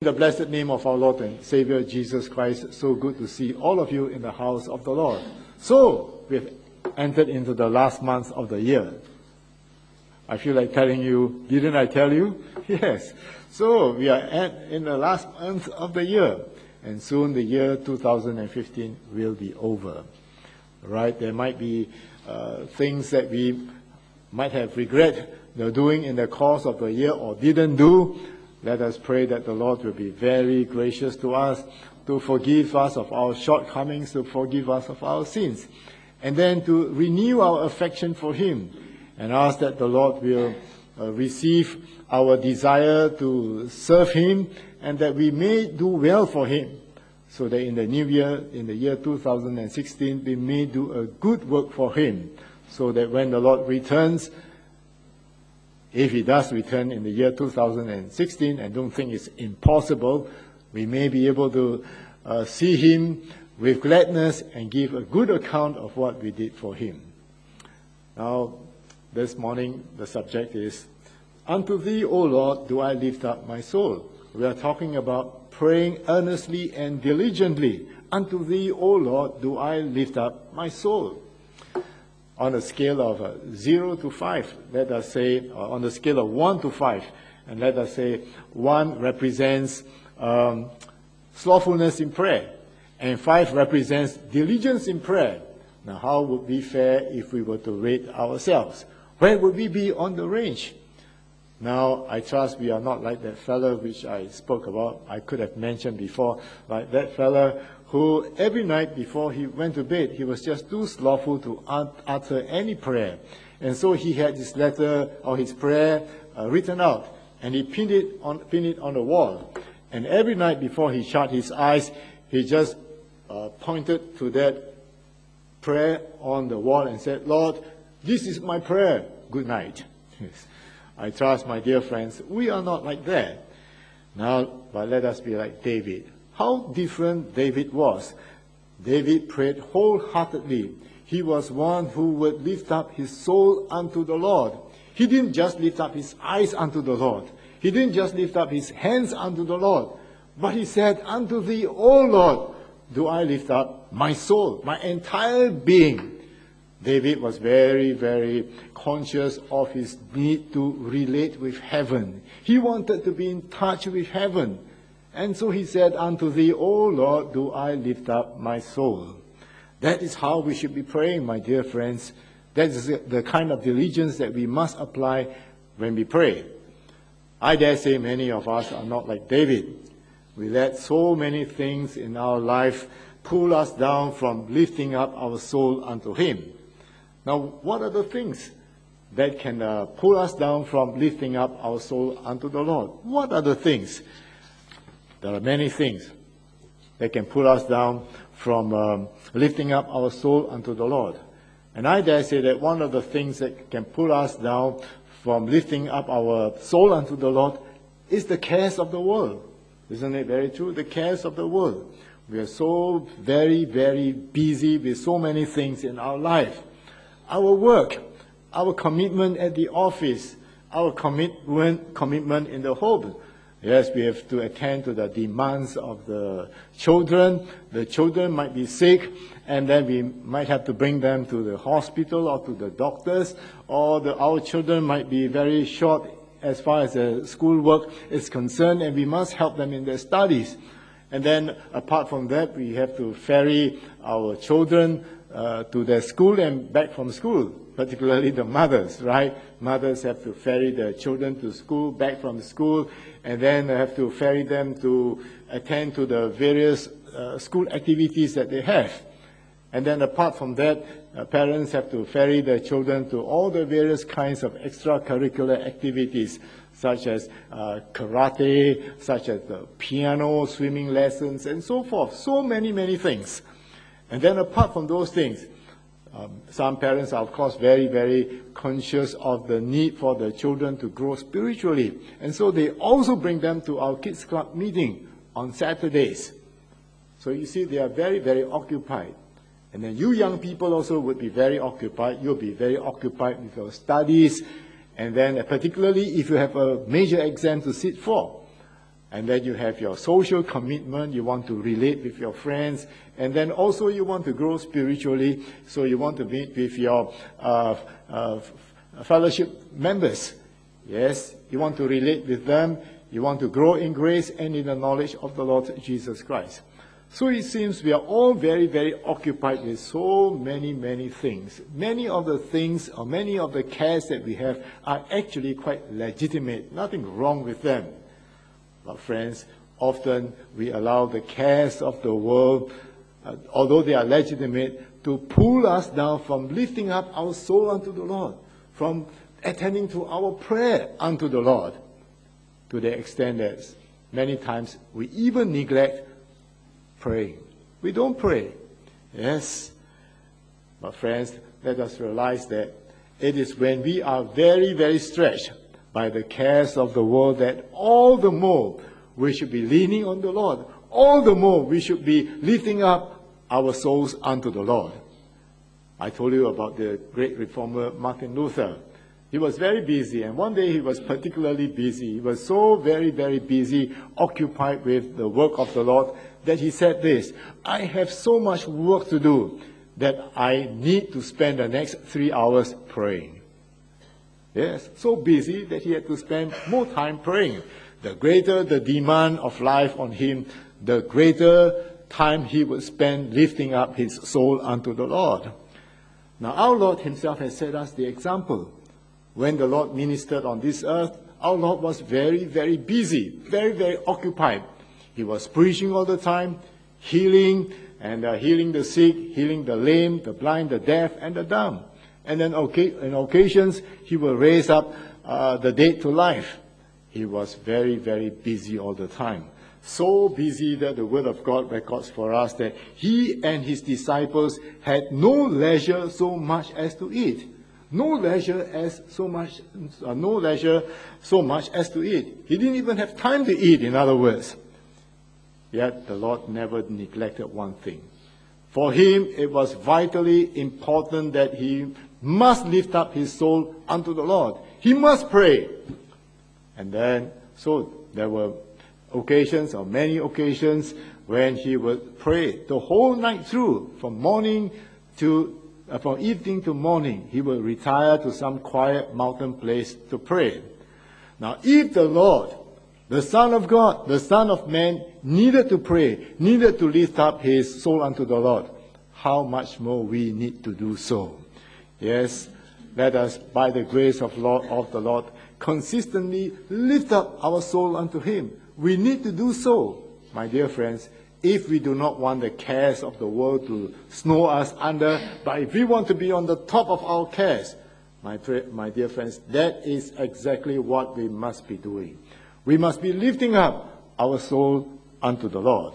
In the blessed name of our Lord and Savior Jesus Christ, so good to see all of you in the house of the Lord. So, we've entered into the last month of the year. I feel like telling you, didn't I tell you? Yes. So, we are in the last month of the year, and soon the year 2015 will be over. Right? There might be things that we might have regret doing in the course of the year or didn't do. Let us pray that the Lord will be very gracious to us, to forgive us of our shortcomings, to forgive us of our sins, and then to renew our affection for Him, and ask that the Lord will receive our desire to serve Him, and that we may do well for Him, so that in the new year, in the year 2016, we may do a good work for Him, so that when the Lord returns, if He does return in the year 2016, and don't think it's impossible, we may be able to see Him with gladness and give a good account of what we did for Him. Now, this morning, the subject is, Unto Thee, O Lord, do I lift up my soul. We are talking about praying earnestly and diligently. Unto Thee, O Lord, do I lift up my soul. On a scale of 0 to 5, let us say, on the scale of 1 to 5, and let us say 1 represents slothfulness in prayer, and 5 represents diligence in prayer. Now, how would we fare if we were to rate ourselves? Where would we be on the range? Now, I trust we are not like that fellow which I spoke about. I could have mentioned before, like that fellow who every night before he went to bed, he was just too slothful to utter any prayer. And so he had his letter or his prayer written out, and he pinned it on the wall. And every night before he shut his eyes, he just pointed to that prayer on the wall and said, Lord, this is my prayer. Good night. Yes. I trust, my dear friends, we are not like that. Now, but let us be like David. How different David was. David prayed wholeheartedly. He was one who would lift up his soul unto the Lord. He didn't just lift up his eyes unto the Lord. He didn't just lift up his hands unto the Lord. But he said, Unto Thee, O Lord, do I lift up my soul, my entire being. David was very, very conscious of his need to relate with heaven. He wanted to be in touch with heaven. And so he said, Unto Thee, O Lord, do I lift up my soul. That is how we should be praying, my dear friends. That is the kind of diligence that we must apply when we pray. I dare say many of us are not like David. We let so many things in our life pull us down from lifting up our soul unto Him. Now, what are the things that can pull us down from lifting up our soul unto the Lord? What are the things? There are many things that can pull us down from lifting up our soul unto the Lord. And I dare say that one of the things that can pull us down from lifting up our soul unto the Lord is the cares of the world. Isn't it very true? The cares of the world. We are so very, very busy with so many things in our life. Our work, our commitment at the office, our commitment in the home. Yes, we have to attend to the demands of the children. The children might be sick, and then we might have to bring them to the hospital or to the doctors, or our children might be very short as far as the schoolwork is concerned, and we must help them in their studies. And then, apart from that, we have to ferry our children to their school and back from school, particularly the mothers, right? Mothers have to ferry their children to school, back from school, and then have to ferry them to attend to the various school activities that they have. And then apart from that, parents have to ferry their children to all the various kinds of extracurricular activities, such as karate, such as the piano, swimming lessons, and so forth. So many, many things. And then apart from those things, some parents are, of course, very, very conscious of the need for the children to grow spiritually. And so they also bring them to our Kids Club meeting on Saturdays. So you see, they are very, very occupied. And then you young people also would be very occupied. You'll be very occupied with your studies. And then particularly if you have a major exam to sit for. And then you have your social commitment. You want to relate with your friends. And then also you want to grow spiritually. So you want to meet with your fellowship members. Yes, you want to relate with them. You want to grow in grace and in the knowledge of the Lord Jesus Christ. So it seems we are all very, very occupied with so many, many things. Many of the things or many of the cares that we have are actually quite legitimate. Nothing wrong with them. But friends, often we allow the cares of the world, although they are legitimate, to pull us down from lifting up our soul unto the Lord, from attending to our prayer unto the Lord, to the extent that many times we even neglect praying. We don't pray. Yes. But friends, let us realize that it is when we are very, very stretched by the cares of the world that all the more we should be leaning on the Lord. All the more we should be lifting up our souls unto the Lord. I told you about the great reformer Martin Luther. He was very busy, and one day he was particularly busy. He was so very, very busy, occupied with the work of the Lord, that he said this, I have so much work to do that I need to spend the next 3 hours praying. Yes, so busy that he had to spend more time praying. The greater the demand of life on him, the greater time he would spend lifting up his soul unto the Lord. Now, our Lord himself has set us the example. When the Lord ministered on this earth, our Lord was very, very busy, very, very occupied. He was preaching all the time, healing, and healing the sick, healing the lame, the blind, the deaf, and the dumb. And then on occasions, he will raise up the dead to life. He was very, very busy all the time. So busy that the Word of God records for us that he and his disciples had no leisure so much as to eat. No leisure so much as to eat. He didn't even have time to eat, in other words. Yet the Lord never neglected one thing. For him, it was vitally important that he must lift up his soul unto the Lord. He must pray. And then, so there were occasions, or many occasions, when he would pray the whole night through, from evening to morning. He would retire to some quiet mountain place to pray. Now, if the Lord, the Son of God, the Son of Man, needed to pray, needed to lift up his soul unto the Lord, how much more we need to do so. Yes, let us, by the grace of the Lord, consistently lift up our soul unto him. We need to do so, my dear friends, if we do not want the cares of the world to snow us under, but if we want to be on the top of our cares, my dear friends, that is exactly what we must be doing. We must be lifting up our soul unto the Lord.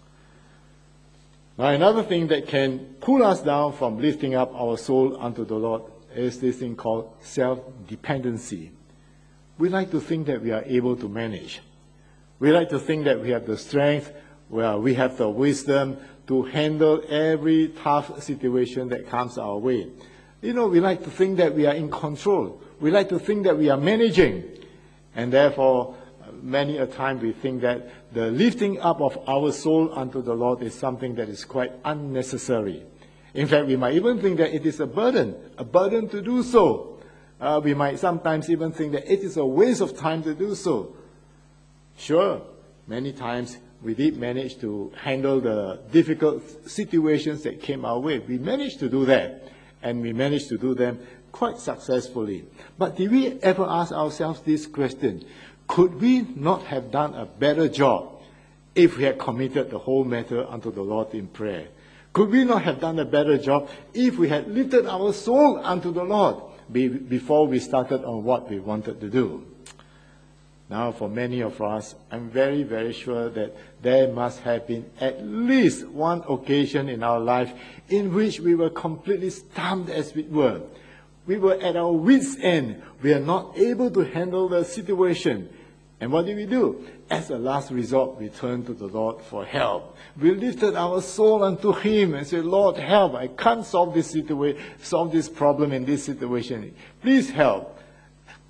Now, another thing that can pull us down from lifting up our soul unto the Lord is this thing called self-dependency. We like to think that we are able to manage. We like to think that we have the strength, we have the wisdom to handle every tough situation that comes our way. We like to think that we are in control. We like to think that we are managing. And therefore, many a time we think that the lifting up of our soul unto the Lord is something that is quite unnecessary. In fact, we might even think that it is a burden to do so. We might sometimes even think that it is a waste of time to do so. Sure, many times we did manage to handle the difficult situations that came our way. We managed to do that, and we managed to do them quite successfully. But did we ever ask ourselves this question? Could we not have done a better job if we had committed the whole matter unto the Lord in prayer? Could we not have done a better job if we had lifted our soul unto the Lord before we started on what we wanted to do? Now, for many of us, I'm very, very sure that there must have been at least one occasion in our life in which we were completely stumped, as it were. We were at our wits' end. We are not able to handle the situation. And what did we do? As a last resort, we turned to the Lord for help. We lifted our soul unto him and said, Lord, help. I can't solve this problem in this situation. Please help.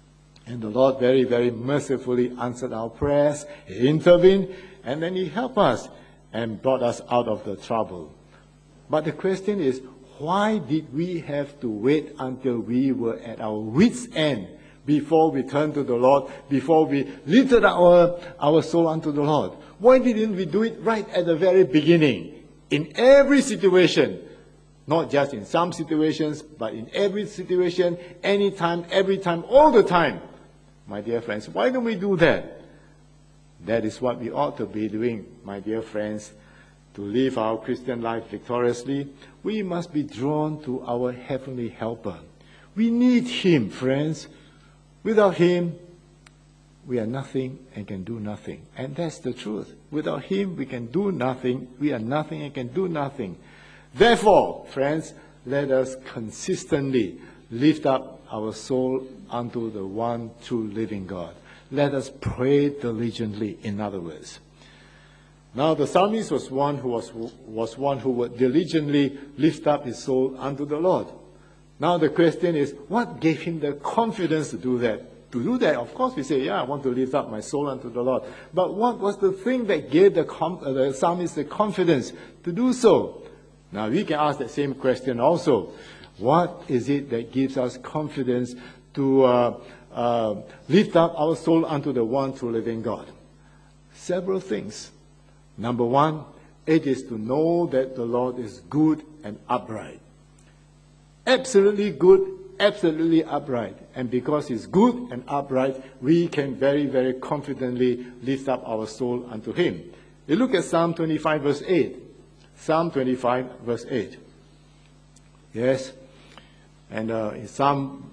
And the Lord very, very mercifully answered our prayers. He intervened, and then He helped us and brought us out of the trouble. But the question is, why did we have to wait until we were at our wits' end before we turned to the Lord, before we lifted our soul unto the Lord? Why didn't we do it right at the very beginning? In every situation, not just in some situations, but in every situation, anytime, every time, all the time. My dear friends, why don't we do that? That is what we ought to be doing, my dear friends. To live our Christian life victoriously, we must be drawn to our Heavenly Helper. We need Him, friends. Without Him, we are nothing and can do nothing. And that's the truth. Without Him, we can do nothing. We are nothing and can do nothing. Therefore, friends, let us consistently lift up our soul unto the one true living God. Let us pray diligently, in other words. Now the psalmist was one who would diligently lift up his soul unto the Lord. Now the question is, what gave him the confidence to do that? To do that, of course, we say, I want to lift up my soul unto the Lord. But what was the thing that gave the psalmist the confidence to do so? Now we can ask that same question also. What is it that gives us confidence to lift up our soul unto the one true living God? Several things. Number one, it is to know that the Lord is good and upright. Absolutely good, absolutely upright. And because He's good and upright, we can very, very confidently lift up our soul unto Him. You look at Psalm 25 verse 8. Psalm 25 verse 8. Yes. And in Psalm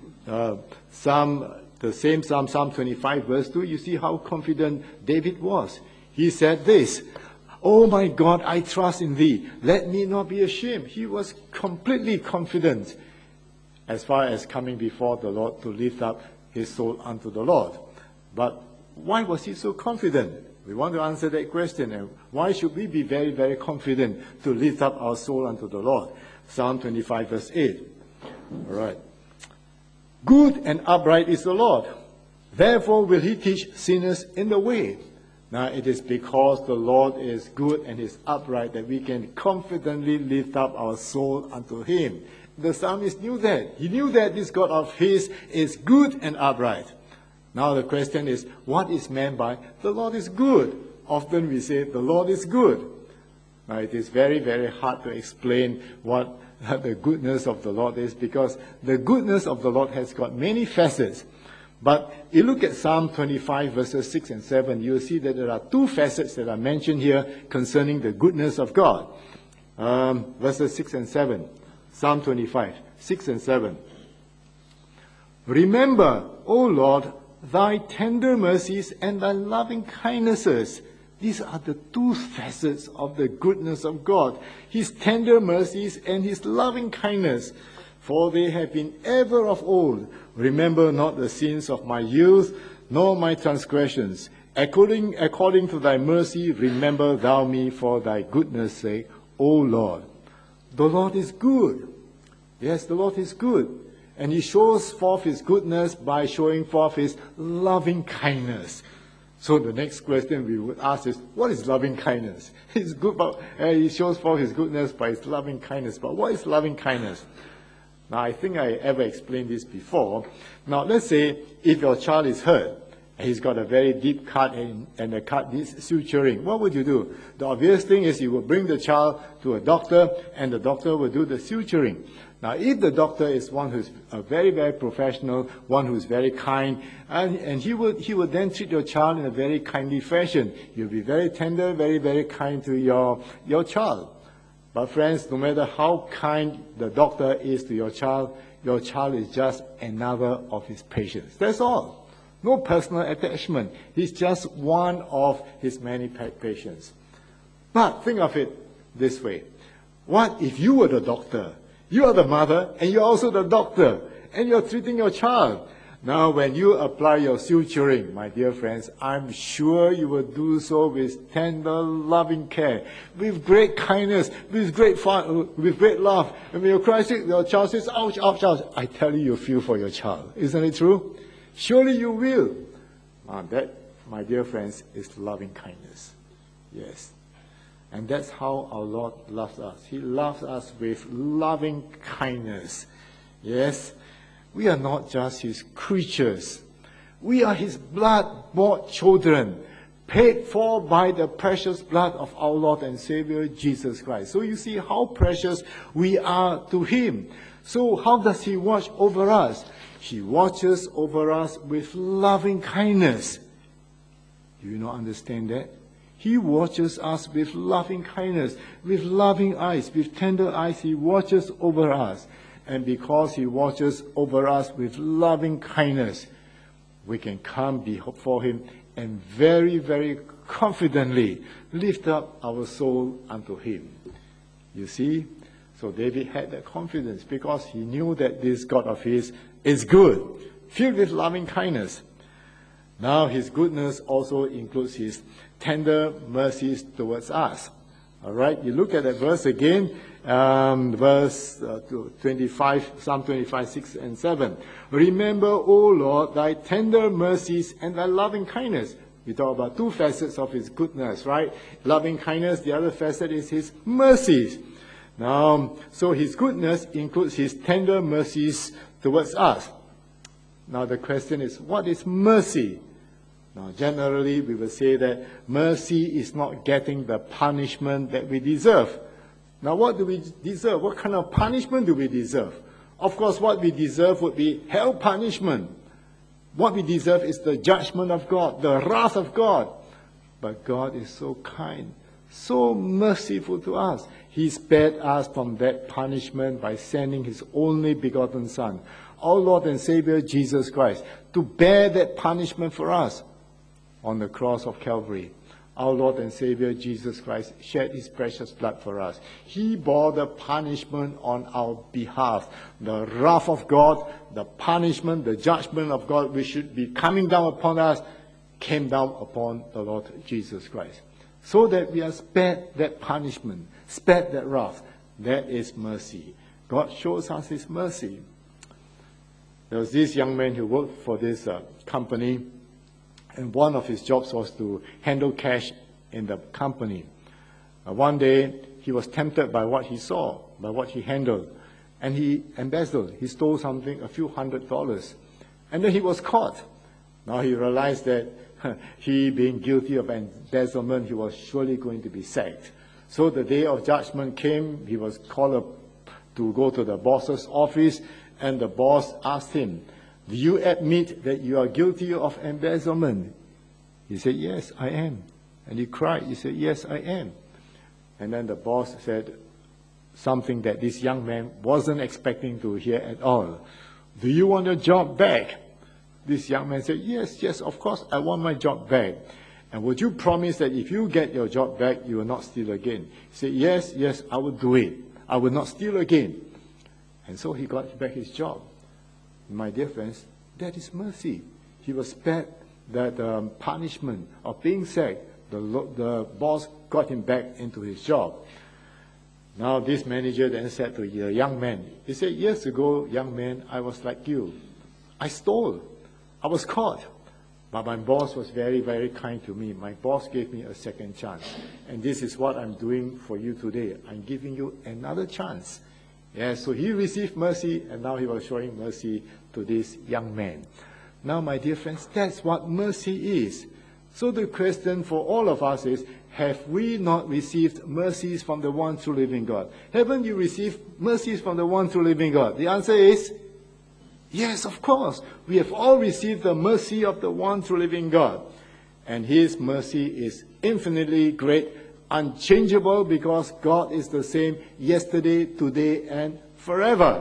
25 verse 2, you see how confident David was. He said this, "Oh my God, I trust in Thee. Let me not be ashamed." He was completely confident as far as coming before the Lord to lift up his soul unto the Lord. But why was he so confident? We want to answer that question. And why should we be very, very confident to lift up our soul unto the Lord? Psalm 25 verse 8. All right. Good and upright is the Lord. Therefore will He teach sinners in the way. Now it is because the Lord is good and is upright that we can confidently lift up our soul unto Him. The psalmist knew that. He knew that this God of his is good and upright. Now the question is, what is meant by the Lord is good? Often we say the Lord is good. Now it is very, very hard to explain what the goodness of the Lord is, because the goodness of the Lord has got many facets. But you look at Psalm 25 verses 6 and 7, you'll see that there are two facets that are mentioned here concerning the goodness of God. Verses 6 and 7. Psalm 25, 6 and 7. Remember, O Lord, Thy tender mercies and Thy loving kindnesses. These are the two facets of the goodness of God. His tender mercies and His loving kindness. For they have been ever of old. Remember not the sins of my youth, nor my transgressions. According to Thy mercy, remember Thou me for Thy goodness' sake, O Lord. The Lord is good. Yes, the Lord is good. And He shows forth His goodness by showing forth His loving kindness. So the next question we would ask is, what is loving kindness? He's good, but He shows forth His goodness by His loving kindness. But what is loving kindness? Now, I think I ever explained this before. Now, let's say if your child is hurt, and he's got a very deep cut and the cut needs suturing, what would you do? The obvious thing is you will bring the child to a doctor, and the doctor will do the suturing. Now, if the doctor is one who's a very, very professional, one who's very kind, and he would then treat your child in a very kindly fashion. You'll be very tender, very, very kind to your child. But friends, no matter how kind the doctor is to your child is just another of his patients. That's all. No personal attachment. He's just one of his many patients. But think of it this way. What if you were the doctor? You are the mother, and you're also the doctor, and you're treating your child. Now, when you apply your suturing, my dear friends, I'm sure you will do so with tender, loving care, with great kindness, with great fun, with great love. And when your child says, ouch, ouch, ouch, I tell you, you feel for your child. Isn't it true? Surely you will. That, my dear friends, is loving kindness. Yes. And that's how our Lord loves us. He loves us with loving kindness. Yes. We are not just His creatures. We are His blood-bought children, paid for by the precious blood of our Lord and Savior, Jesus Christ. So you see how precious we are to Him. So how does He watch over us? He watches over us with loving kindness. Do you not understand that? He watches us with loving kindness, with loving eyes, with tender eyes. He watches over us. And because He watches over us with loving kindness, we can come before Him and very, very confidently lift up our soul unto Him. You see? So David had that confidence because he knew that this God of his is good, filled with loving kindness. Now His goodness also includes His tender mercies towards us. All right, you look at that verse again, verse 25, Psalm 25, 6 and 7. Remember, O Lord, Thy tender mercies and Thy loving kindness. We talk about two facets of His goodness, right? Loving kindness, the other facet is His mercies. Now, so His goodness includes His tender mercies towards us. Now the question is, what is mercy? Now generally we will say that mercy is not getting the punishment that we deserve. Now what do we deserve? What kind of punishment do we deserve? Of course what we deserve would be hell punishment. What we deserve is the judgment of God, the wrath of God. But God is so kind, so merciful to us. He spared us from that punishment by sending His only begotten Son, our Lord and Savior Jesus Christ, to bear that punishment for us on the cross of Calvary. Our Lord and Savior Jesus Christ shed His precious blood for us. He bore the punishment on our behalf. The wrath of God, the punishment, the judgment of God which should be coming down upon us, came down upon the Lord Jesus Christ. So that we are spared that punishment, spared that wrath. That is mercy. God shows us His mercy. There was this young man who worked for this company, and one of his jobs was to handle cash in the company. One day, he was tempted by what he saw, by what he handled, and he embezzled. He stole something, a few $100s. And then he was caught. Now he realized that he, being guilty of embezzlement, he was surely going to be sacked. So the day of judgment came. He was called up to go to the boss's office, and the boss asked him, "Do you admit that you are guilty of embezzlement?" He said, "Yes, I am." And he cried. He said, "Yes, I am." And then the boss said something that this young man wasn't expecting to hear at all. "Do you want your job back?" This young man said, yes, of course, I want my job back. "And would you promise that if you get your job back, you will not steal again?" He said, yes, I will do it. I will not steal again. And so he got back his job. My dear friends, that is mercy. He was spared that punishment of being sacked. The boss got him back into his job. Now this manager then said to the young man, he said, "Years ago, young man, I was like you. I stole. I was caught. But my boss was very, very kind to me. My boss gave me a second chance. And this is what I'm doing for you today. I'm giving you another chance." Yes, so he received mercy, and now he was showing mercy to this young man. Now, my dear friends, that's what mercy is. So the question for all of us is, have we not received mercies from the one true living God? Haven't you received mercies from the one true living God? The answer is, yes, of course. We have all received the mercy of the one true living God. And His mercy is infinitely great, unchangeable, because God is the same yesterday, today, and forever.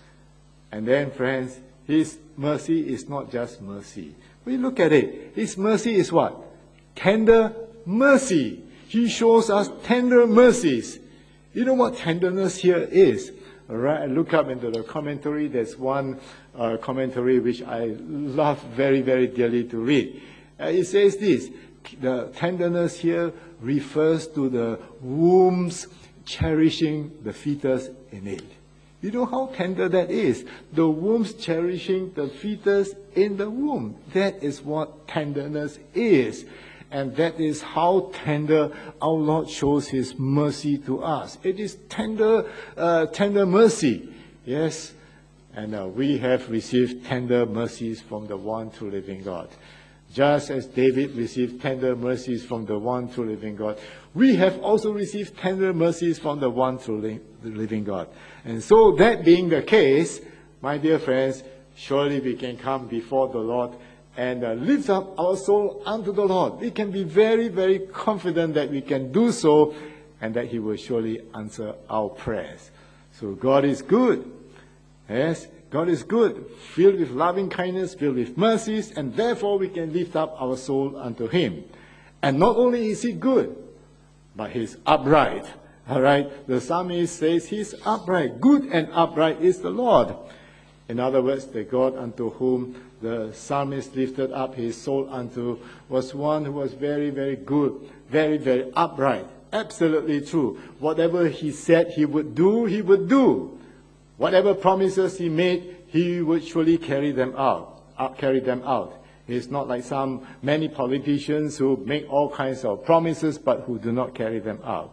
And then, friends, His mercy is not just mercy. We look at it. His mercy is what? Tender mercy. He shows us tender mercies. You know what tenderness here is? All right, I look up into the commentary. There's one commentary which I love very, very dearly to read. It says this: the tenderness here refers to the womb's cherishing the fetus in it. You know how tender that is. The womb's cherishing the fetus in the womb. That is what tenderness is. And that is how tender our Lord shows His mercy to us. It is tender mercy. Yes. And we have received tender mercies from the one true living God. Just as David received tender mercies from the one true living God, we have also received tender mercies from the one true living God. And so that being the case, my dear friends, surely we can come before the Lord and lift up our soul unto the Lord. We can be very, very confident that we can do so and that He will surely answer our prayers. So God is good. Yes, God is good, filled with loving kindness, filled with mercies, and therefore we can lift up our soul unto Him. And not only is He good, but He's upright. All right, the psalmist says He's upright. Good and upright is the Lord. In other words, the God unto whom the psalmist lifted up his soul unto was one who was very, very good, very, very upright. Absolutely true. Whatever He said He would do, He would do. Whatever promises He made, He would surely carry them out. He's not like many politicians who make all kinds of promises but who do not carry them out.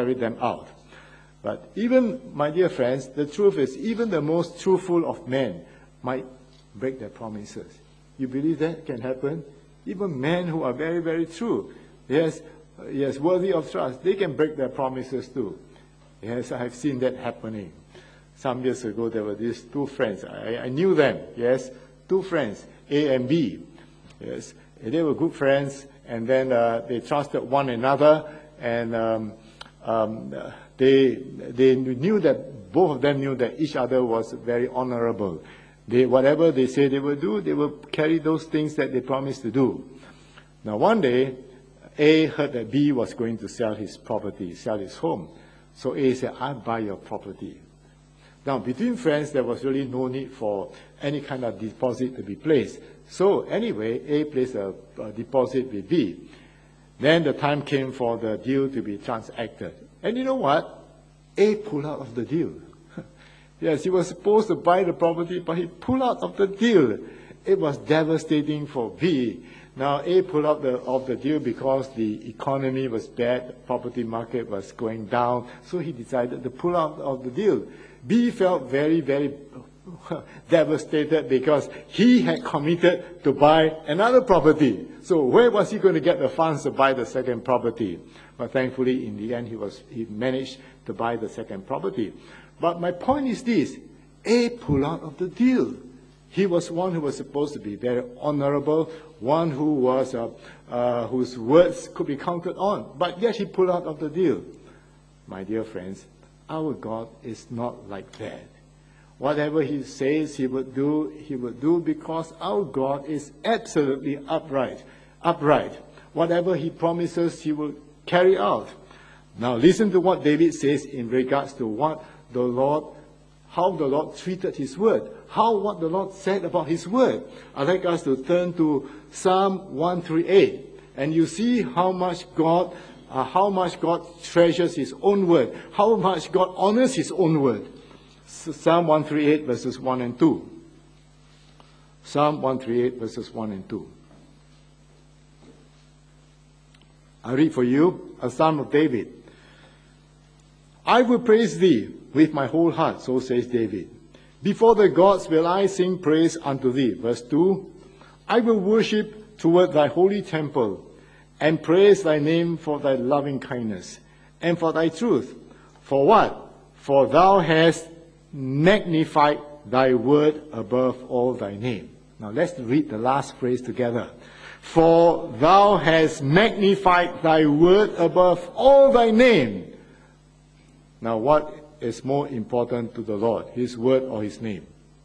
But even, my dear friends, the truth is, even the most truthful of men might break their promises. You believe that can happen? Even men who are very, very true, yes, worthy of trust, they can break their promises too. Yes, I have seen that happening. Some years ago, there were these two friends. I knew them, yes, two friends, A and B. Yes, they were good friends, and then they trusted one another, and they knew that, both of them knew that each other was very honorable. Whatever they say they will do, they will carry those things that they promised to do. Now one day, A heard that B was going to sell his property, sell his home. So A said, I'll buy your property. Now, between friends, there was really no need for any kind of deposit to be placed. So anyway, A placed a deposit with B. Then the time came for the deal to be transacted. And you know what? A pulled out of the deal. Yes, he was supposed to buy the property, but he pulled out of the deal. It was devastating for B. Now, A pulled out of the deal because the economy was bad, the property market was going down, so he decided to pull out of the deal. B felt very, very devastated because he had committed to buy another property. So where was he going to get the funds to buy the second property? But thankfully, in the end, he managed to buy the second property. But my point is this: A pulled out of the deal. He was one who was supposed to be very honorable, one who was whose words could be counted on. But yet he pulled out of the deal. My dear friends, our God is not like that. Whatever He says He would do because our God is absolutely upright. Whatever He promises, He will carry out. Now listen to what David says in regards to how the Lord treated His word, what the Lord said about His word. I'd like us to turn to Psalm 138, and you see how much God treasures His own word, how much God honors His own word. Psalm 138, verses 1 and 2. Psalm 138, verses 1 and 2. I read for you a psalm of David. I will praise Thee with my whole heart, so says David. Before the gods will I sing praise unto Thee. Verse 2. I will worship toward Thy holy temple, and praise Thy name for Thy loving kindness, and for Thy truth. For what? For Thou hast magnified Thy word above all Thy name. Now let's read the last phrase together. For Thou hast magnified Thy word above all Thy name. Now what is more important to the Lord, His word or His name?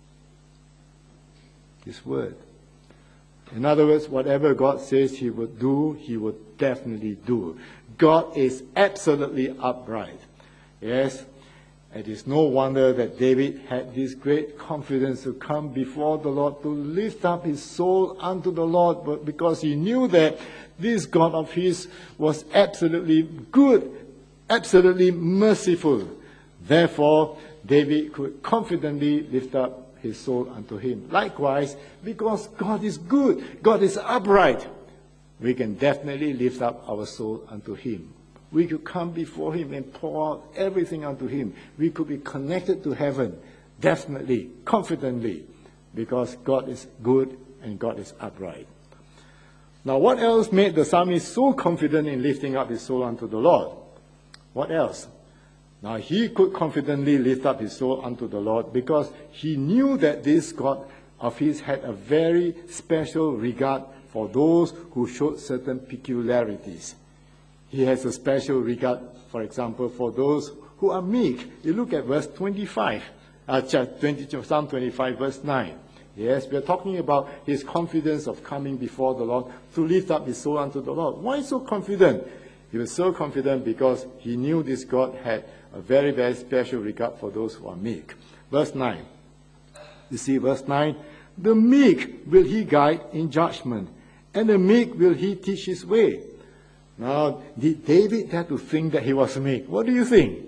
His word. In other words, whatever God says He would do, He would definitely do. God is absolutely upright. Yes, it is no wonder that David had this great confidence to come before the Lord, to lift up his soul unto the Lord, but because he knew that this God of his was absolutely good, absolutely merciful. Therefore, David could confidently lift up his soul unto him. Likewise, because God is good, God is upright, we can definitely lift up our soul unto him. We could come before him and pour out everything unto him. We could be connected to heaven, definitely, confidently, because God is good and God is upright. Now, what else made the psalmist so confident in lifting up his soul unto the Lord? What else? Now, he could confidently lift up his soul unto the Lord because he knew that this God of his had a very special regard for those who showed certain peculiarities. He has a special regard, for example, for those who are meek. You look at verse 25, Psalm 25, verse 9. Yes, we are talking about his confidence of coming before the Lord to lift up his soul unto the Lord. Why so confident? He was so confident because he knew this God had a very, very special regard for those who are meek. Verse 9. You see, verse 9. The meek will he guide in judgment, and the meek will he teach his way. Now, did David dare to think that he was meek? What do you think?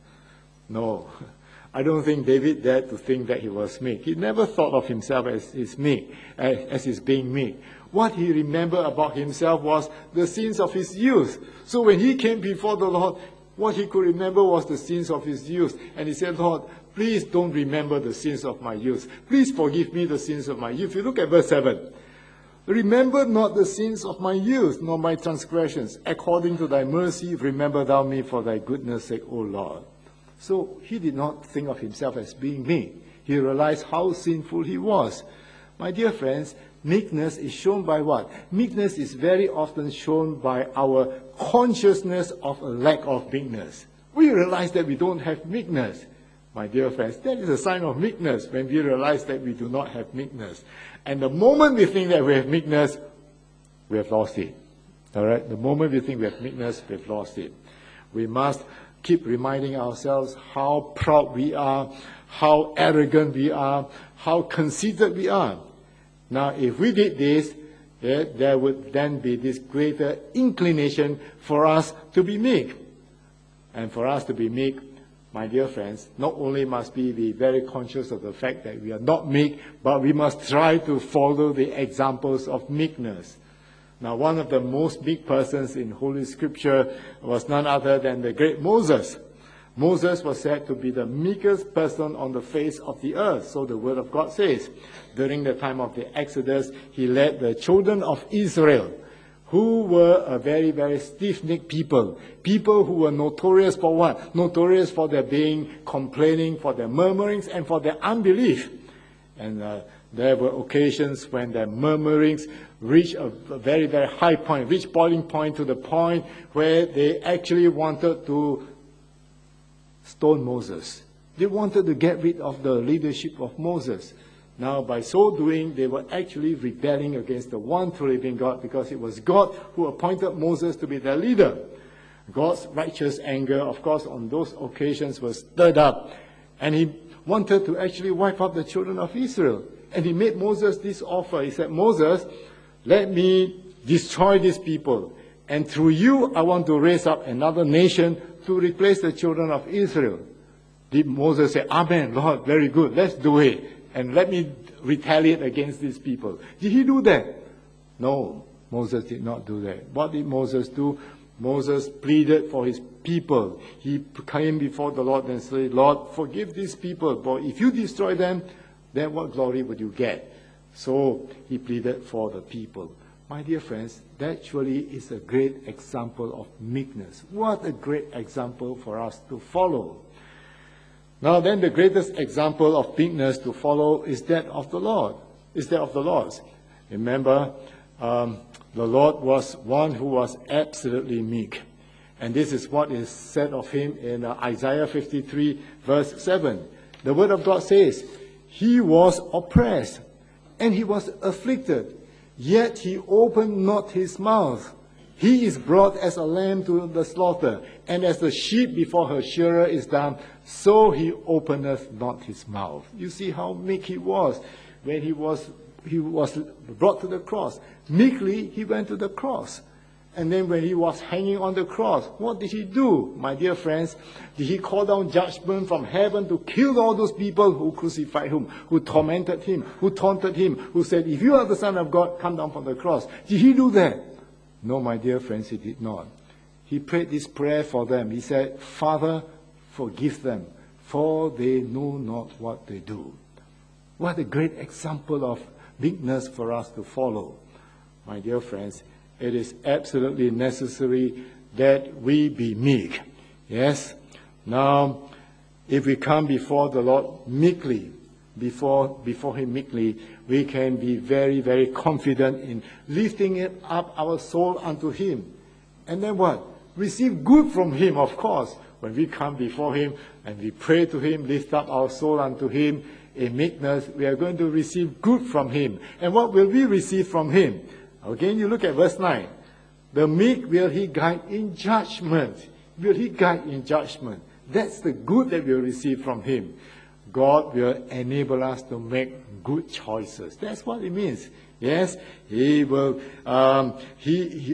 No. I don't think David dared to think that he was meek. He never thought of himself as his being meek. What he remembered about himself was the sins of his youth. So when he came before the Lord, what he could remember was the sins of his youth. And he said, Lord, please don't remember the sins of my youth. Please forgive me the sins of my youth. If you look at verse 7. Remember not the sins of my youth, nor my transgressions. According to thy mercy, remember thou me for thy goodness' sake, O Lord. So he did not think of himself as being meek. He realized how sinful he was. My dear friends, meekness is shown by what? Meekness is very often shown by our consciousness of a lack of meekness. We realize that we don't have meekness. My dear friends, that is a sign of meekness when we realize that we do not have meekness. And the moment we think that we have meekness, we have lost it. All right? The moment we think we have meekness, we have lost it. We must keep reminding ourselves how proud we are, how arrogant we are, how conceited we are. Now, if we did this, there would then be this greater inclination for us to be meek. And for us to be meek, my dear friends, not only must we be very conscious of the fact that we are not meek, but we must try to follow the examples of meekness. Now, one of the most meek persons in Holy Scripture was none other than the great Moses. Moses was said to be the meekest person on the face of the earth, so the Word of God says. During the time of the Exodus, he led the children of Israel, who were a very, very stiff-necked people. People who were notorious for what? Notorious for their complaining, for their murmurings, and for their unbelief. And there were occasions when their murmurings reached a very, very high point, reached boiling point to the point where they actually wanted to stone Moses. They wanted to get rid of the leadership of Moses. Now, by so doing, they were actually rebelling against the one true living God, because it was God who appointed Moses to be their leader. God's righteous anger, of course, on those occasions was stirred up, and he wanted to actually wipe out the children of Israel. And he made Moses this offer. He said, Moses, let me destroy these people, and through you I want to raise up another nation to replace the children of Israel. Did Moses say, Amen, Lord, very good, let's do it, and let me retaliate against these people? Did he do that? No, Moses did not do that. What did Moses do? Moses pleaded for his people. He came before the Lord and said, Lord, forgive these people, for if you destroy them, then what glory would you get? So he pleaded for the people. My dear friends, that surely is a great example of meekness. What a great example for us to follow. Now then, the greatest example of meekness to follow is that of the Lord. Is that of the Lord's. Remember, the Lord was one who was absolutely meek. And this is what is said of him in Isaiah 53, verse 7. The Word of God says, He was oppressed, and he was afflicted, yet he opened not his mouth. He is brought as a lamb to the slaughter, and as the sheep before her shearer is dumb, so he openeth not his mouth. You see how meek he was when he was brought to the cross. Meekly he went to the cross. And then when he was hanging on the cross, what did he do, my dear friends? Did he call down judgment from heaven to kill all those people who crucified him, who tormented him, who taunted him, who said, if you are the Son of God, come down from the cross? Did he do that? No, my dear friends, he did not. He prayed this prayer for them. He said, Father, forgive them, for they know not what they do. What a great example of meekness for us to follow. My dear friends, it is absolutely necessary that we be meek. Yes? Now, if we come before the Lord meekly, before him meekly, we can be very, very confident in lifting it up our soul unto him. And then what? Receive good from him, of course. When we come before him and we pray to him, lift up our soul unto him in meekness, we are going to receive good from him. And what will we receive from him? Again, you look at verse 9. The meek will he guide in judgment. Will he guide in judgment? That's the good that we'll receive from him. God will enable us to make good choices. That's what it means. Yes, he will. He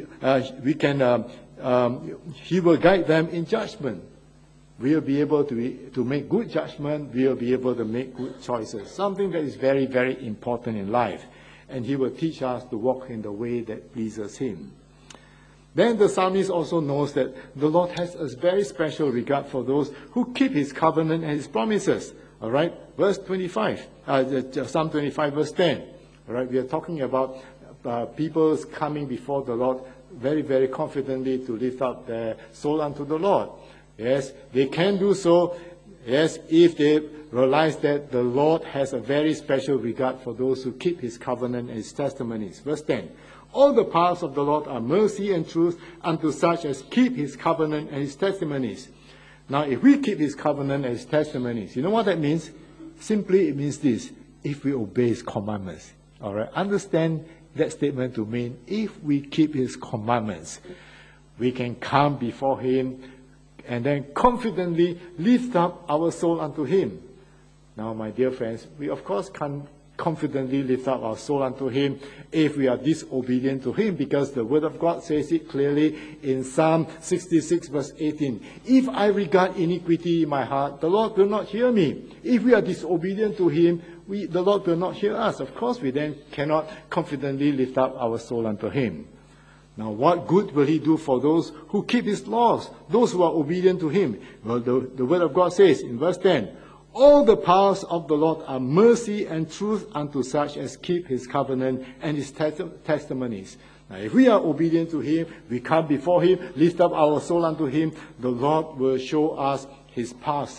will guide them in judgment. We'll be able to make good judgment. We'll be able to make good choices. Something that is very, very important in life. And he will teach us to walk in the way that pleases him. Then the psalmist also knows that the Lord has a very special regard for those who keep his covenant and his promises. All right, verse 25, Psalm 25, verse 10. All right, we are talking about people coming before the Lord very, very confidently to lift up their soul unto the Lord. Yes, they can do so. Yes, if they realize that the Lord has a very special regard for those who keep his covenant and his testimonies. Verse 10. All the paths of the Lord are mercy and truth unto such as keep his covenant and his testimonies. Now, if we keep his covenant and his testimonies, you know what that means? Simply, it means this: if we obey his commandments. All right, understand that statement to mean if we keep his commandments, we can come before him and then confidently lift up our soul unto him. Now, my dear friends, we of course can't confidently lift up our soul unto him if we are disobedient to him, because the word of God says it clearly in Psalm 66 verse 18. If I regard iniquity in my heart, the Lord will not hear me. If we are disobedient to him, the Lord will not hear us. Of course, we then cannot confidently lift up our soul unto him. Now, what good will he do for those who keep his laws, those who are obedient to him? Well, the word of God says in verse 10, all the paths of the Lord are mercy and truth unto such as keep his covenant and his testimonies. Now, if we are obedient to him, we come before him, lift up our soul unto him, the Lord will show us his paths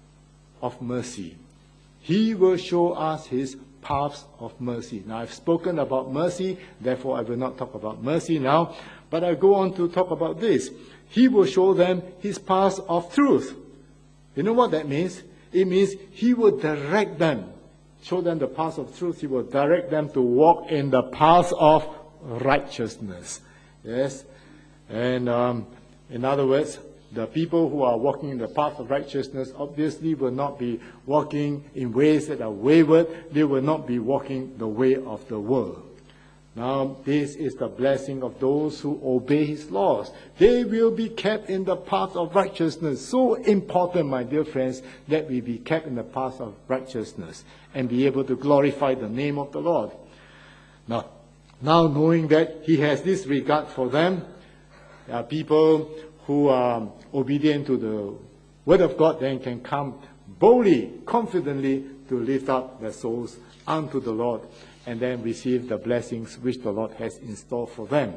of mercy. He will show us his paths of mercy. Now, I've spoken about mercy, therefore I will not talk about mercy now, but I go on to talk about this. He will show them his paths of truth. You know what that means? It means he will direct them, show them the paths of truth. He will direct them to walk in the paths of righteousness. Yes? And in other words, the people who are walking in the path of righteousness obviously will not be walking in ways that are wayward. They will not be walking the way of the world. Now, this is the blessing of those who obey his laws. They will be kept in the path of righteousness. So important, my dear friends, that we be kept in the path of righteousness and be able to glorify the name of the Lord. Now knowing that he has this regard for them, people who are obedient to the word of God then can come boldly, confidently to lift up their souls unto the Lord and then receive the blessings which the Lord has in store for them.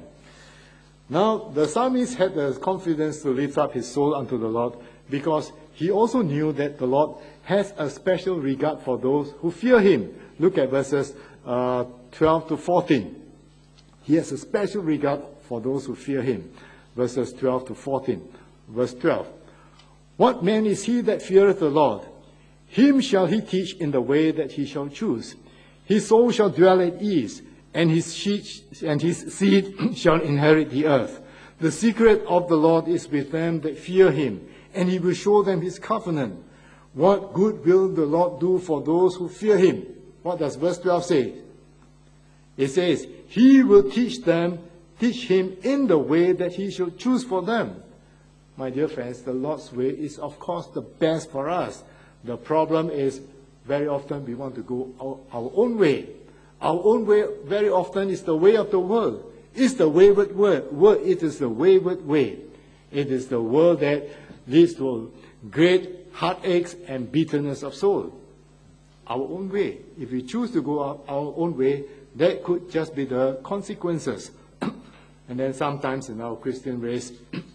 Now, the psalmist had the confidence to lift up his soul unto the Lord because he also knew that the Lord has a special regard for those who fear him. Look at verses 12 to 14. He has a special regard for those who fear him. Verses 12 to 14. Verse 12. What man is he that feareth the Lord? Him shall he teach in the way that he shall choose. His soul shall dwell at ease, and his seed shall inherit the earth. The secret of the Lord is with them that fear him, and he will show them his covenant. What good will the Lord do for those who fear him? What does verse 12 say? It says, he will teach them teach him in the way that he should choose for them. My dear friends, the Lord's way is, of course, the best for us. The problem is, very often we want to go our own way. Our own way very often is the way of the world. It's the wayward word. It is the wayward way. It is the world that leads to great heartaches and bitterness of soul. Our own way. If we choose to go our own way, that could just be the consequences. And then sometimes in our Christian race,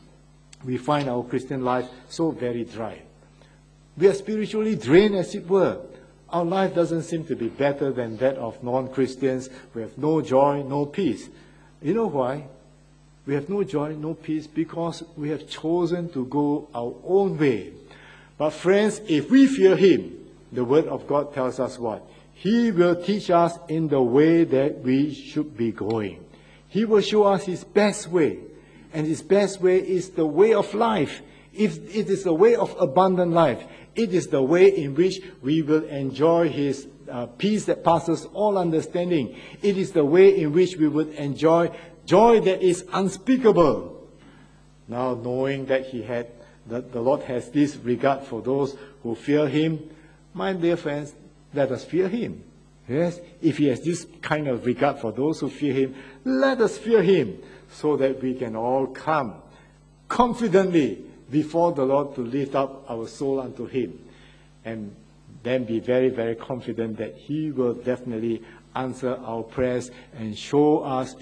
we find our Christian life so very dry. We are spiritually drained, as it were. Our life doesn't seem to be better than that of non-Christians. We have no joy, no peace. You know why? We have no joy, no peace, because we have chosen to go our own way. But friends, if we fear him, the word of God tells us what? He will teach us in the way that we should be going. He will show us his best way. And his best way is the way of life. If it is the way of abundant life, it is the way in which we will enjoy his peace that passes all understanding. It is the way in which we would enjoy joy that is unspeakable. Now, knowing that the Lord has this regard for those who fear him, my dear friends, let us fear him. Yes, if he has this kind of regard for those who fear him, let us fear him, so that we can all come confidently before the Lord to lift up our soul unto him, and then be very, very confident that he will definitely answer our prayers and show us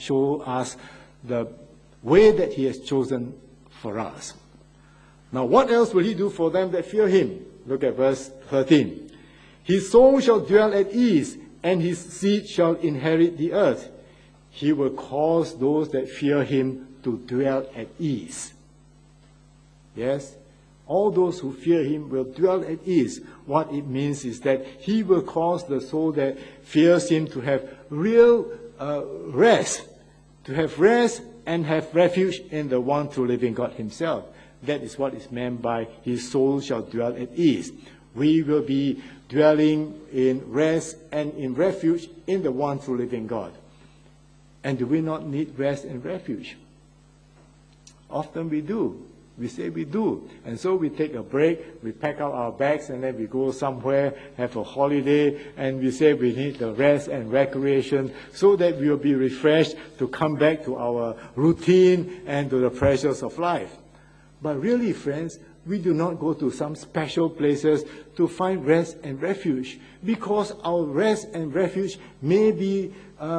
the way that he has chosen for us. Now, what else will he do for them that fear him? Look at verse 13. His soul shall dwell at ease, and his seed shall inherit the earth. He will cause those that fear him to dwell at ease. Yes, all those who fear him will dwell at ease. What it means is that he will cause the soul that fears him to have real rest, to have rest and have refuge in the one true living God himself. That is what is meant by his soul shall dwell at ease. We will be dwelling in rest and in refuge in the one true living God. And do we not need rest and refuge? Often we do. We say we do. And so we take a break, we pack up our bags, and then we go somewhere, have a holiday, and we say we need the rest and recreation so that we will be refreshed to come back to our routine and to the pressures of life. But really, friends, we do not go to some special places to find rest and refuge, because our rest and refuge may be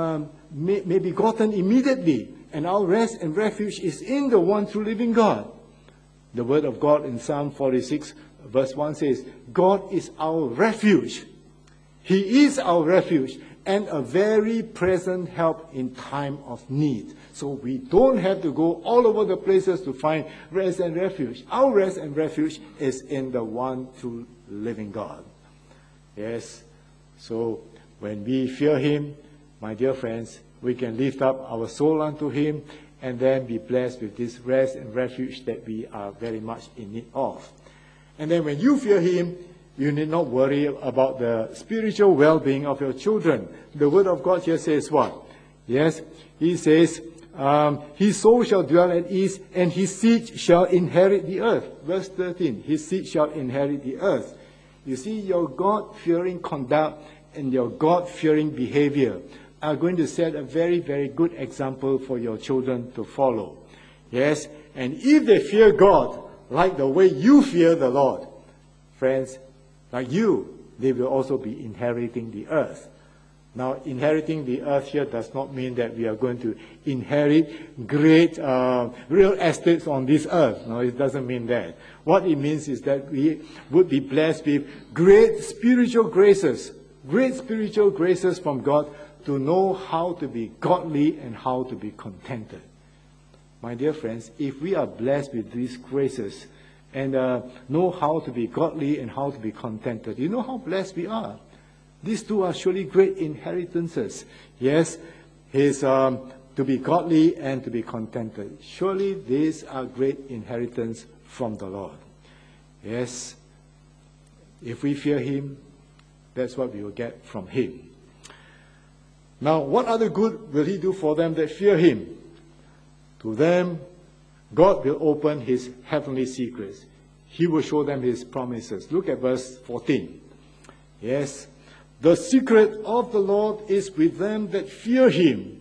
gotten immediately, and our rest and refuge is in the one true living God. The word of God in Psalm 46 verse 1 says, God is our refuge. He is our refuge and a very present help in time of need. So we don't have to go all over the places to find rest and refuge. Our rest and refuge is in the one true living God. Yes, so when we fear him, my dear friends, we can lift up our soul unto him and then be blessed with this rest and refuge that we are very much in need of. And then when you fear him, you need not worry about the spiritual well-being of your children. The word of God here says what? Yes, he says, his soul shall dwell at ease, and his seed shall inherit the earth. Verse 13, his seed shall inherit the earth. You see, your God-fearing conduct and your God-fearing behavior are going to set a very, very good example for your children to follow. Yes, and if they fear God like the way you fear the Lord, friends, like you, they will also be inheriting the earth. Now, inheriting the earth here does not mean that we are going to inherit great real estates on this earth. No, it doesn't mean that. What it means is that we would be blessed with great spiritual graces from God to know how to be godly and how to be contented. My dear friends, if we are blessed with these graces and know how to be godly and how to be contented, you know how blessed we are. These two are surely great inheritances. Yes, to be godly and to be contented. Surely these are great inheritance from the Lord. Yes, if we fear him, that's what we will get from him. Now, what other good will he do for them that fear him? To them, God will open his heavenly secrets. He will show them his promises. Look at verse 14. Yes. The secret of the Lord is with them that fear him,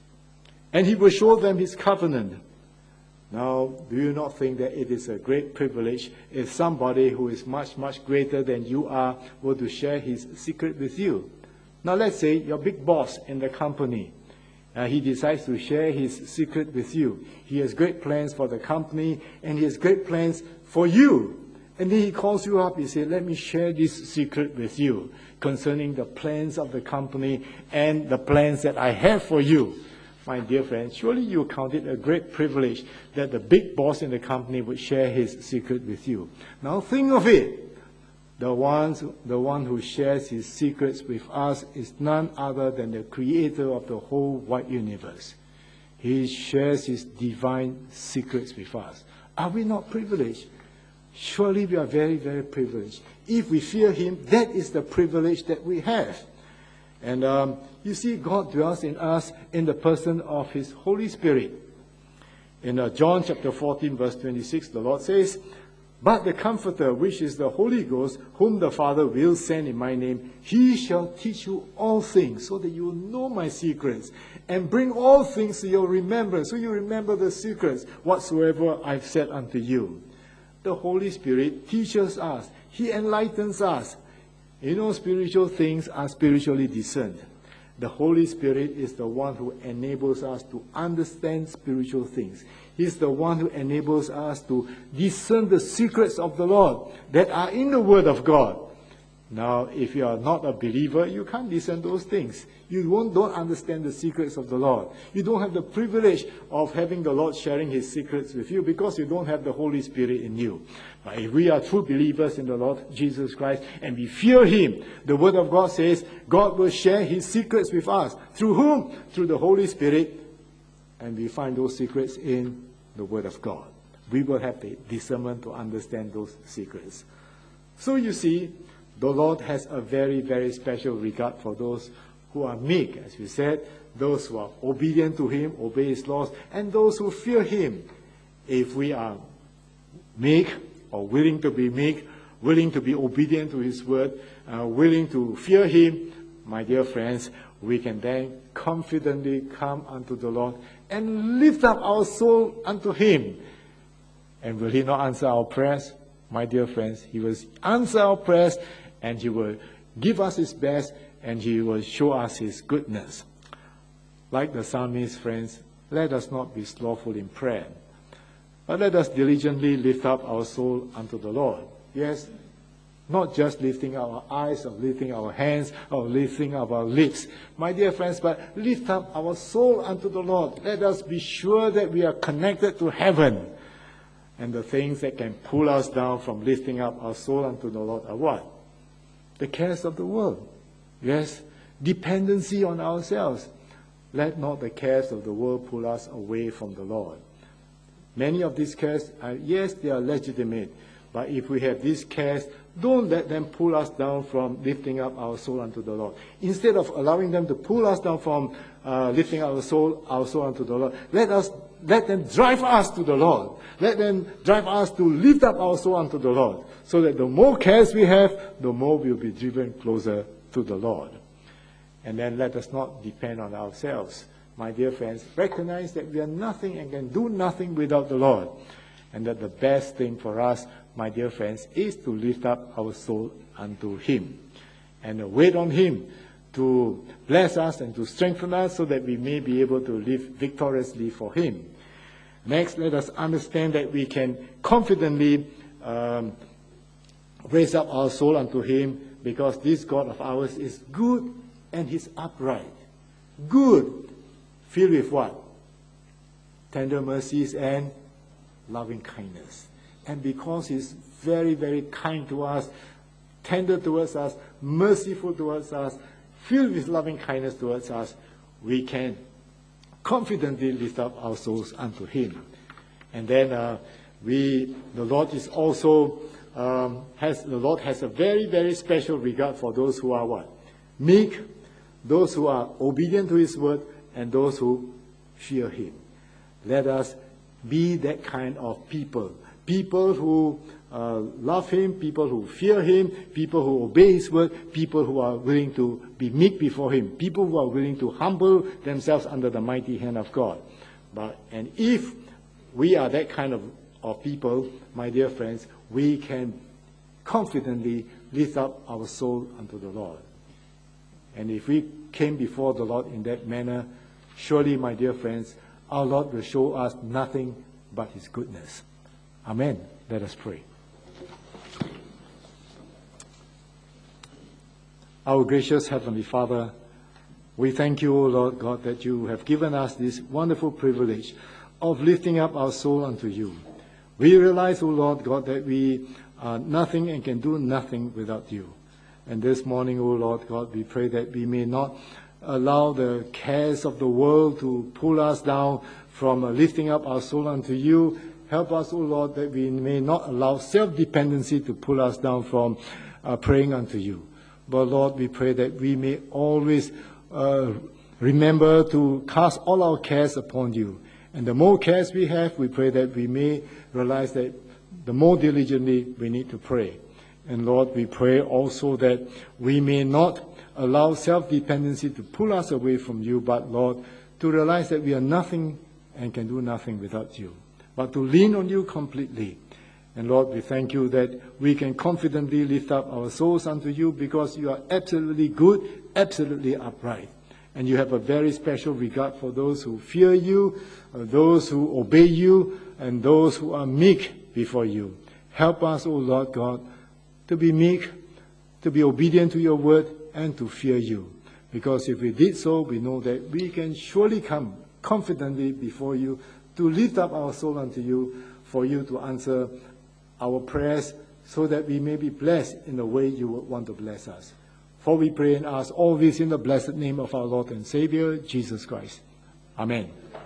and he will show them his covenant. Now, do you not think that it is a great privilege if somebody who is much, much greater than you are were to share his secret with you? Now, let's say your big boss in the company, he decides to share his secret with you. He has great plans for the company, and he has great plans for you. And then he calls you up, he says, let me share this secret with you concerning the plans of the company and the plans that I have for you. My dear friends, surely you count it a great privilege that the big boss in the company would share his secret with you. Now think of it. The one who shares his secrets with us is none other than the creator of the whole wide universe. He shares his divine secrets with us. Are we not privileged? Surely we are very, very privileged. If we fear him, that is the privilege that we have. And you see, God dwells in us in the person of his Holy Spirit. In John chapter 14, verse 26, the Lord says, but the Comforter, which is the Holy Ghost, whom the Father will send in my name, he shall teach you all things, so that you will know my secrets, and bring all things to your remembrance, so you remember the secrets, whatsoever I've said unto you. The Holy Spirit teaches us. He enlightens us. You know, spiritual things are spiritually discerned. The Holy Spirit is the one who enables us to understand spiritual things. He's the one who enables us to discern the secrets of the Lord that are in the Word of God. Now, if you are not a believer, you can't discern those things. You don't understand the secrets of the Lord. You don't have the privilege of having the Lord sharing his secrets with you because you don't have the Holy Spirit in you. But if we are true believers in the Lord Jesus Christ and we fear him, the Word of God says God will share his secrets with us. Through whom? Through the Holy Spirit. And we find those secrets in the Word of God. We will have the discernment to understand those secrets. So you see, the Lord has a very, very special regard for those who are meek, as we said, those who are obedient to him, obey his laws, and those who fear him. If we are meek or willing to be meek, willing to be obedient to his word, willing to fear him, my dear friends, we can then confidently come unto the Lord and lift up our soul unto him. And will he not answer our prayers? My dear friends, he will answer our prayers, and he will give us his best, and he will show us his goodness. Like the psalmist, friends, let us not be slothful in prayer, but let us diligently lift up our soul unto the Lord. Yes, not just lifting our eyes or lifting our hands or lifting up our lips, my dear friends, but lift up our soul unto the Lord. Let us be sure that we are connected to heaven. And the things that can pull us down from lifting up our soul unto the Lord are what? The cares of the world. Yes, dependency on ourselves. Let not the cares of the world pull us away from the Lord. Many of these cares, yes, they are legitimate. But if we have these cares, don't let them pull us down from lifting up our soul unto the Lord. Instead of allowing them to pull us down from lifting our soul unto the Lord, let them drive us to the Lord. Let them drive us to lift up our soul unto the Lord. So that the more cares we have, the more we'll be driven closer to the Lord. And then let us not depend on ourselves. My dear friends, recognize that we are nothing and can do nothing without the Lord. And that the best thing for us, my dear friends, is to lift up our soul unto him. And wait on him to bless us and to strengthen us so that we may be able to live victoriously for him. Next, let us understand that we can confidently raise up our soul unto him, because this God of ours is good and he's upright. Good, filled with what? Tender mercies and loving kindness. And because he's very, very kind to us, tender towards us, merciful towards us, filled with loving kindness towards us, we can confidently lift up our souls unto him. And then the Lord is also the Lord has a very, very special regard for those who are what? Meek, those who are obedient to his word, and those who fear him. Let us be that kind of people. People who love him, people who fear him, people who obey his word, people who are willing to be meek before him, people who are willing to humble themselves under the mighty hand of God. And if we are that kind of people, my dear friends, we can confidently lift up our soul unto the Lord. And if we came before the Lord in that manner, surely, my dear friends, our Lord will show us nothing but his goodness. Amen. Let us pray. Our gracious Heavenly Father, we thank you, O Lord God, that you have given us this wonderful privilege of lifting up our soul unto you. We realize, O Lord God, that we are nothing and can do nothing without you. And this morning, O Lord God, we pray that we may not allow the cares of the world to pull us down from lifting up our soul unto you. Help us, O Lord, that we may not allow self-dependency to pull us down from praying unto you. But Lord, we pray that we may always remember to cast all our cares upon you. And the more cares we have, we pray that we may realize that the more diligently we need to pray. And Lord, we pray also that we may not allow self-dependency to pull us away from you, but Lord, to realize that we are nothing and can do nothing without you, but to lean on you completely. And Lord, we thank you that we can confidently lift up our souls unto you because you are absolutely good, absolutely upright. And you have a very special regard for those who fear you, those who obey you, and those who are meek before you. Help us, O Lord God, to be meek, to be obedient to your word, and to fear you. Because if we did so, we know that we can surely come confidently before you to lift up our soul unto you, for you to answer our prayers, so that we may be blessed in the way you would want to bless us. For we pray and ask all this in the blessed name of our Lord and Savior, Jesus Christ. Amen.